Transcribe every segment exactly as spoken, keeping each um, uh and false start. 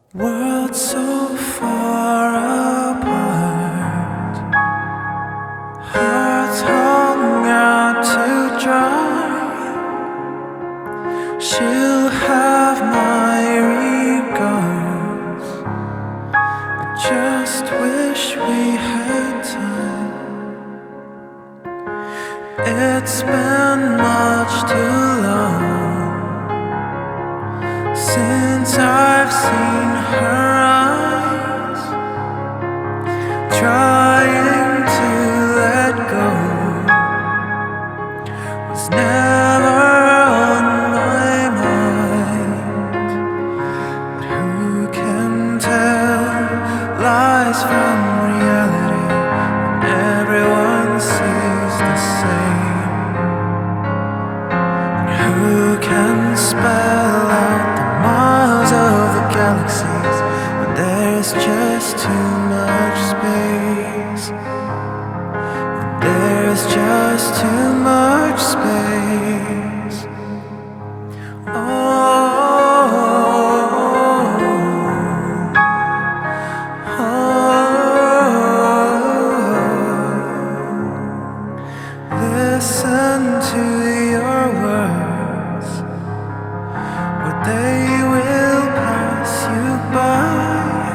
Worlds so far apart, hearts hung out to dry. She'll have my regards. I just wish we had time. It's been much too long since I've seen her eyes, trying to let go was never on my mind. But who can tell lies from reality when everyone sees the same? And who can spell out miles of the galaxies when there's just too much space? When there's just too much space. Oh, oh, oh. Listen to your words. They will pass you by.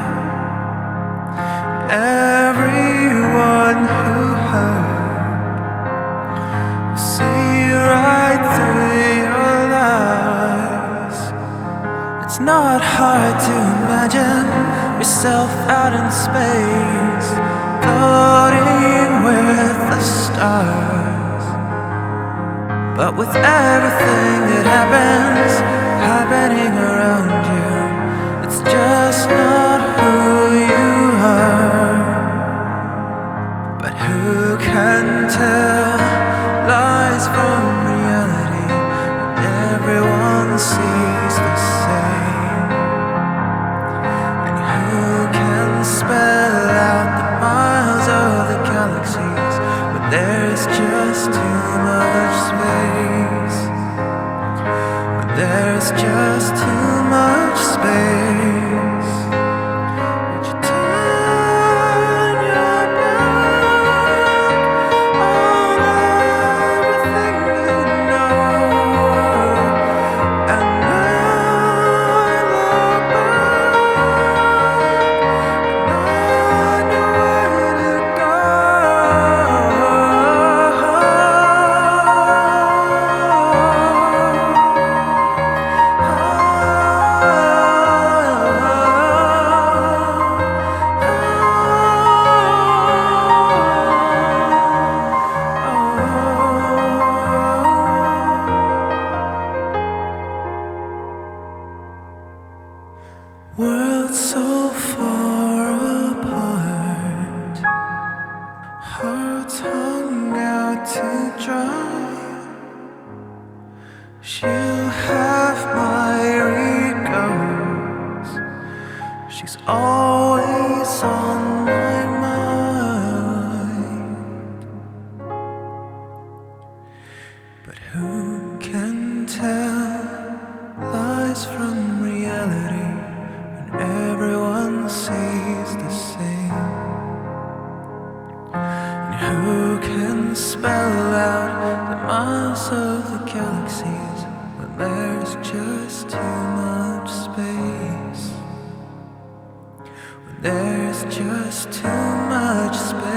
Everyone who heard will see right through your lies. It's not hard to imagine yourself out in space, floating with the stars. But with everything that happens happening around you, it's just not who you are. But who can tell lies from reality when everyone sees the same? And who can spell out the miles of the galaxies when there's just too much space? There's just too much space. Would you turn your back on everything you know and never look back, not know where to go? Worlds so far apart, hearts hung out to dry. She'll have my regards. She's always on my mind. But who can tell lies from reality when everyone sees the same? And who can spell out the miles of the galaxies when there's just too much space? When there's just too much space.